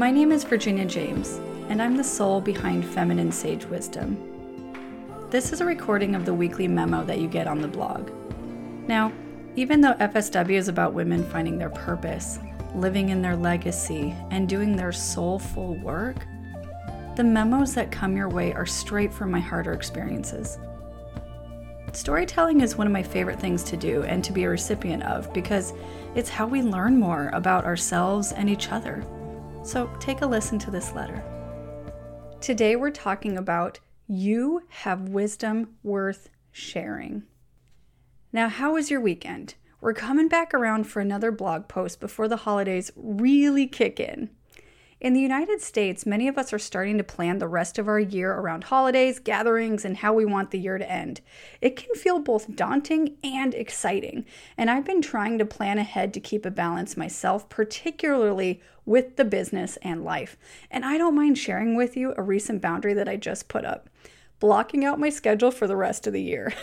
My name is Virginia James, and I'm the soul behind Feminine Sage Wisdom. This is a recording of the weekly memo that you get on the blog. Now, even though FSW is about women finding their purpose, living in their legacy, and doing their soulful work, the memos that come your way are straight from my heart or experiences. Storytelling is one of my favorite things to do and to be a recipient of because it's how we learn more about ourselves and each other. So take a listen to this letter. Today we're talking about you have wisdom worth sharing. Now, how was your weekend? We're coming back around for another blog post before the holidays really kick in. In the United States, many of us are starting to plan the rest of our year around holidays, gatherings, and how we want the year to end. It can feel both daunting and exciting, and I've been trying to plan ahead to keep a balance myself, particularly with the business and life. And I don't mind sharing with you a recent boundary that I just put up, blocking out my schedule for the rest of the year.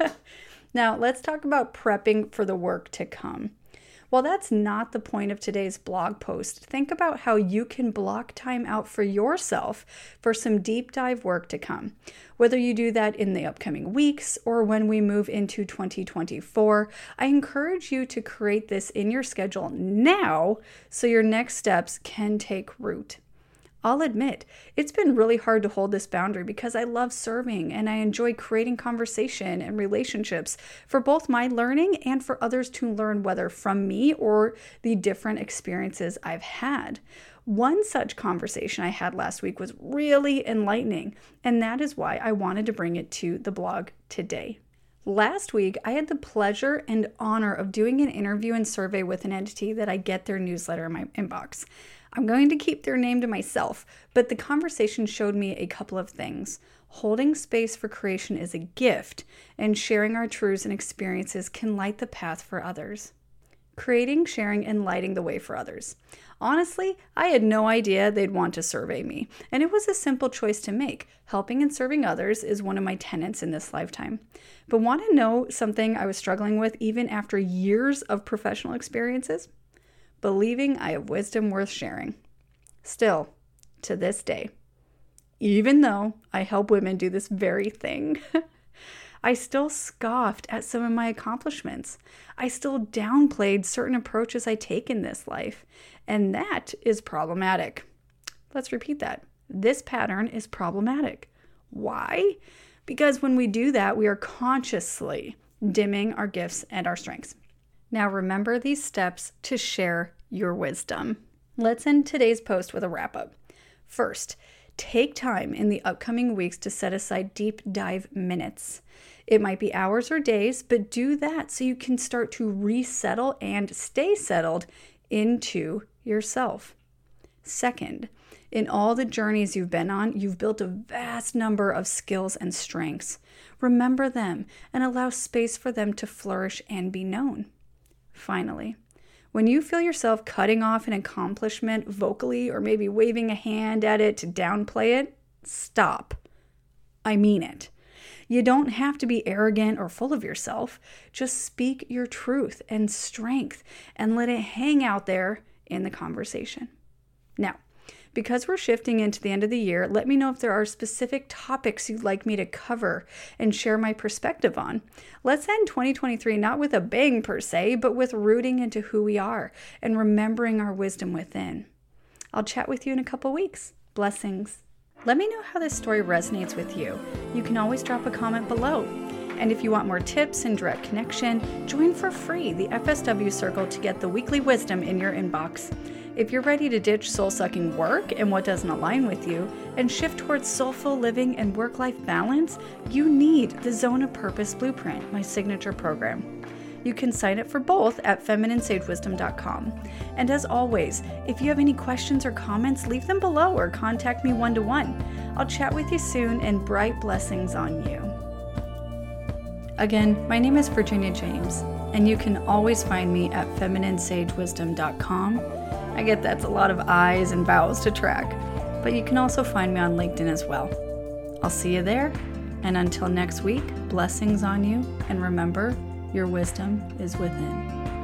Now, let's talk about prepping for the work to come. While that's not the point of today's blog post, think about how you can block time out for yourself for some deep dive work to come. Whether you do that in the upcoming weeks or when we move into 2024, I encourage you to create this in your schedule now so your next steps can take root. I'll admit, it's been really hard to hold this boundary because I love serving and I enjoy creating conversation and relationships for both my learning and for others to learn, whether from me or the different experiences I've had. One such conversation I had last week was really enlightening, and that is why I wanted to bring it to the blog today. Last week, I had the pleasure and honor of doing an interview and survey with an entity that I get their newsletter in my inbox. I'm going to keep their name to myself, but the conversation showed me a couple of things. Holding space for creation is a gift, and sharing our truths and experiences can light the path for others. Creating, sharing, and lighting the way for others. Honestly, I had no idea they'd want to survey me, and it was a simple choice to make. Helping and serving others is one of my tenets in this lifetime. But want to know something I was struggling with even after years of professional experiences? Believing I have wisdom worth sharing. Still, to this day, even though I help women do this very thing, I still scoffed at some of my accomplishments. I still downplayed certain approaches I take in this life, and that is problematic. Let's repeat that. This pattern is problematic. Why? Because when we do that, we are consciously dimming our gifts and our strengths. Now remember these steps to share your wisdom. Let's end today's post with a wrap-up. First, take time in the upcoming weeks to set aside deep dive minutes. It might be hours or days, but do that so you can start to resettle and stay settled into yourself. Second, in all the journeys you've been on, you've built a vast number of skills and strengths. Remember them and allow space for them to flourish and be known. Finally, when you feel yourself cutting off an accomplishment vocally or maybe waving a hand at it to downplay it, stop. I mean it. You don't have to be arrogant or full of yourself. Just speak your truth and strength and let it hang out there in the conversation. Now, because we're shifting into the end of the year, let me know if there are specific topics you'd like me to cover and share my perspective on. Let's end 2023 not with a bang per se, but with rooting into who we are and remembering our wisdom within. I'll chat with you in a couple weeks. Blessings. Let me know how this story resonates with you. You can always drop a comment below. And if you want more tips and direct connection, join for free the FSW Circle to get the weekly wisdom in your inbox. If you're ready to ditch soul-sucking work and what doesn't align with you and shift towards soulful living and work-life balance, you need the Zone of Purpose Blueprint, my signature program. You can sign up for both at femininesagewisdom.com. And as always, if you have any questions or comments, leave them below or contact me one-to-one. I'll chat with you soon, and bright blessings on you. Again, my name is Virginia James, and you can always find me at femininesagewisdom.com. I get that's a lot of I's and vowels to track, but you can also find me on LinkedIn as well. I'll see you there, and until next week, blessings on you, and remember, your wisdom is within.